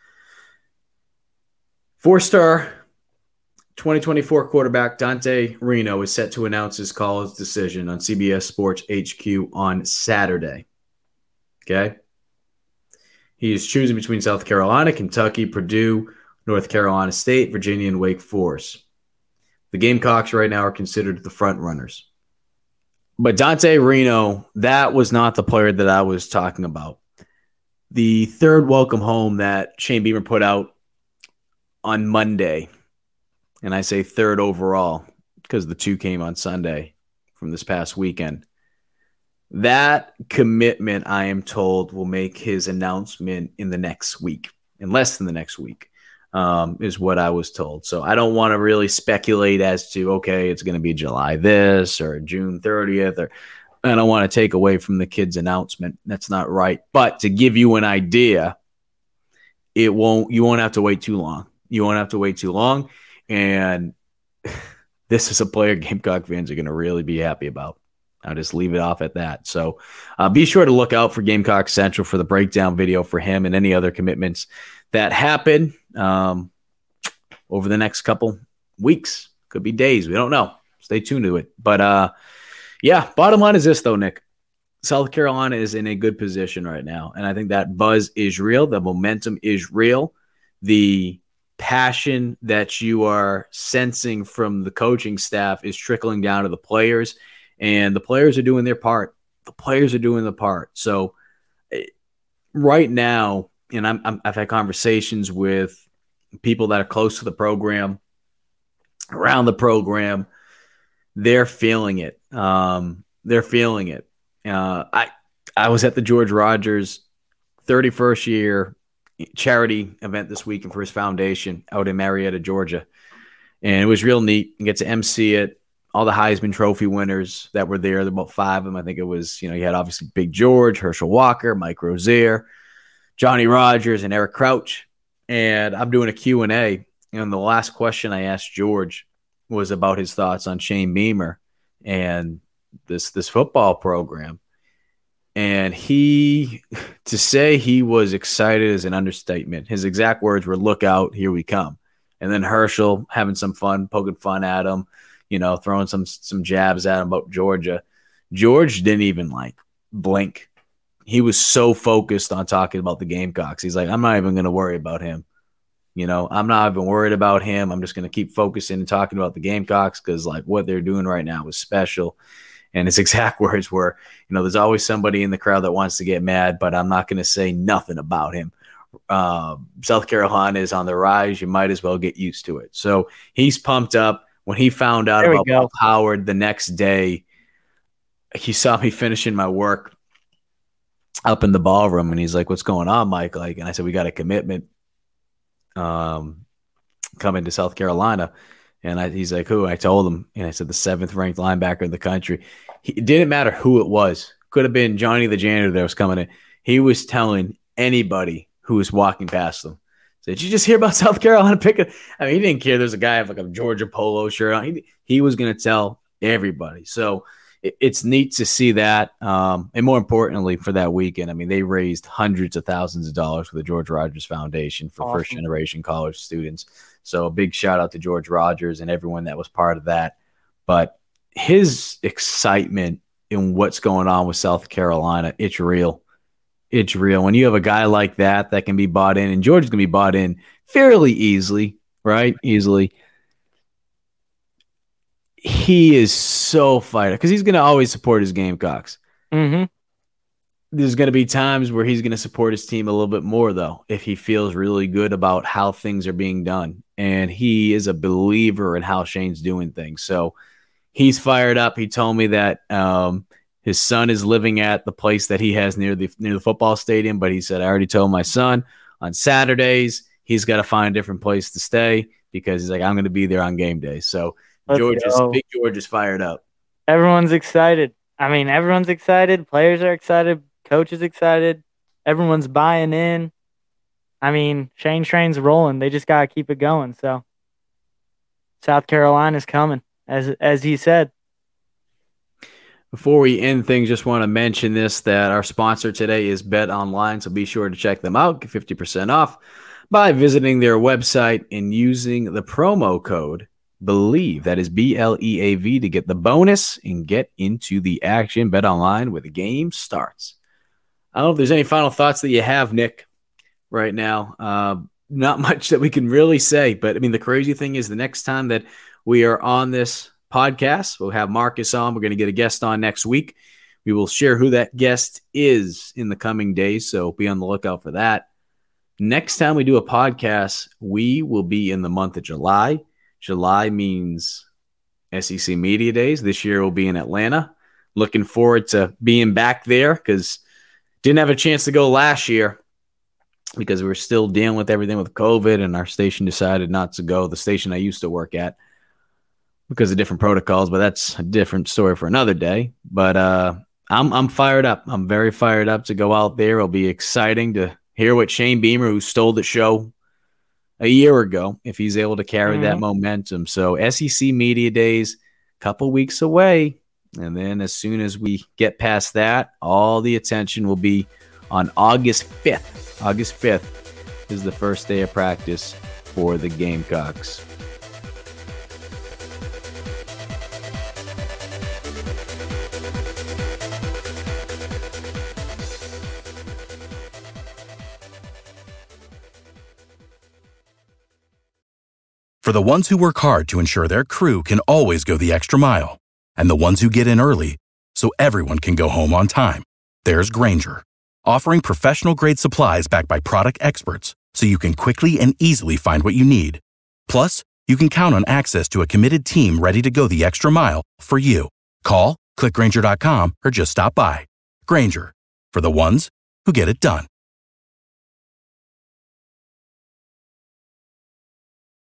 Four-star twenty twenty-four quarterback Dante Reno is set to announce his college decision on C B S Sports H Q on Saturday, okay? He is choosing between South Carolina, Kentucky, Purdue, North Carolina State, Virginia, and Wake Forest. The Gamecocks right now are considered the front runners. But Dante Reno, that was not the player that I was talking about. The third welcome home that Shane Beamer put out on Monday, and I say third overall because the two came on Sunday from this past weekend. That commitment, I am told, will make his announcement in the next week, in less than the next week. Um, is what I was told. So I don't want to really speculate as to, okay, it's going to be July this or June thirtieth, or I don't want to take away from the kid's announcement. That's not right. But to give you an idea, it won't, you won't have to wait too long. You won't have to wait too long. And this is a player Gamecock fans are going to really be happy about. I'll just leave it off at that. So uh, be sure to look out for Gamecock Central for the breakdown video for him and any other commitments that happen um, over the next couple weeks. Could be days. We don't know. Stay tuned to it. But, uh, yeah, bottom line is this, though, Nick. South Carolina is in a good position right now, and I think that buzz is real. The momentum is real. the passion that you are sensing from the coaching staff is trickling down to the players, and the players are doing their part. The players are doing the part. So right now, and I'm, I'm, I've had conversations with people that are close to the program, around the program. They're feeling it. Um, they're feeling it. Uh, I I was at the George Rogers thirty-first year charity event this weekend for his foundation out in Marietta, Georgia. And it was real neat. You get to M C it. All the Heisman Trophy winners that were there, about five of them. I think it was, you know, you had obviously Big George, Herschel Walker, Mike Rozier, Johnny Rogers, and Eric Crouch. And I'm doing a Q and A. And the last question I asked George was about his thoughts on Shane Beamer and this this football program. And he, to say he was excited is an understatement. His exact words were, "Look out, here we come." And then Herschel having some fun, poking fun at him, you know, throwing some some jabs at him about Georgia. George didn't even like blink. He was so focused on talking about the Gamecocks. He's like, I'm not even going to worry about him. You know, I'm not even worried about him. I'm just going to keep focusing and talking about the Gamecocks because, like, what they're doing right now is special. And his exact words were, you know, there's always somebody in the crowd that wants to get mad, but I'm not going to say nothing about him. Uh, South Carolina is on the rise. You might as well get used to it. So he's pumped up. When he found out about Bob Howard the next day, he saw me finishing my work up in the ballroom, and he's like, "What's going on, Mike?" Like, and I said, "We got a commitment um, coming to South Carolina." And I, he's like, "Who?" I told him, and I said, "The seventh ranked linebacker in the country." He, it didn't matter who it was. Could have been Johnny the janitor that was coming in. He was telling anybody who was walking past them, "Did you just hear about South Carolina picking?" I mean, he didn't care. There's a guy with like a Georgia polo shirt on. He, he was going to tell everybody. So it, it's neat to see that. Um, and more importantly, for that weekend, I mean, they raised hundreds of thousands of dollars for the George Rogers Foundation for Awesome. first generation college students. So a big shout out to George Rogers and everyone that was part of that. But his excitement in what's going on with South Carolina, it's real. It's real. When you have a guy like that that can be bought in, and George is going to be bought in fairly easily, right? Easily. He is so fired up because he's going to always support his Gamecocks. Mm-hmm. There's going to be times where he's going to support his team a little bit more, though, if he feels really good about how things are being done. And he is a believer in how Shane's doing things. So he's fired up. He told me that um, his son is living at the place that he has near the near the football stadium. But he said, I already told my son on Saturdays he's got to find a different place to stay because he's like, I'm going to be there on game day. So Let's George is, go. Big George is fired up. Everyone's excited. I mean, everyone's excited. Players are excited. Coach is excited. Everyone's buying in. I mean, Shane Train's rolling. They just got to keep it going. So South Carolina's coming, as as he said. Before we end things, just want to mention this, that our sponsor today is Bet Online, so be sure to check them out. Get fifty percent off by visiting their website and using the promo code BELIEVE. That is B L E A V to get the bonus and get into the action. Bet Online where the game starts. I don't know if there's any final thoughts that you have, Nick, right now. Uh, not much that we can really say, but I mean, the crazy thing is the next time that we are on this podcast, we'll have Marcus on. We're going to get a guest on next week. We will share who that guest is in the coming days, so be on the lookout for that. Next time we do a podcast, we will be in the month of July. July means S E C Media Days. This year we'll be in Atlanta. Looking forward to being back there because didn't have a chance to go last year because we were still dealing with everything with COVID, and our station decided not to go, the station I used to work at, because of different protocols, but that's a different story for another day. But uh, I'm I'm fired up. I'm very fired up to go out there. It'll be exciting to hear what Shane Beamer, who stole the show a year ago, if he's able to carry mm-hmm. that momentum. So S E C Media Days, a couple weeks away. And then as soon as we get past that, all the attention will be on August fifth. August fifth is the first day of practice for the Gamecocks. For the ones who work hard to ensure their crew can always go the extra mile, and the ones who get in early so everyone can go home on time, there's Grainger, offering professional-grade supplies backed by product experts so you can quickly and easily find what you need. Plus, you can count on access to a committed team ready to go the extra mile for you. Call, click Grainger dot com, or just stop by. Grainger, for the ones who get it done.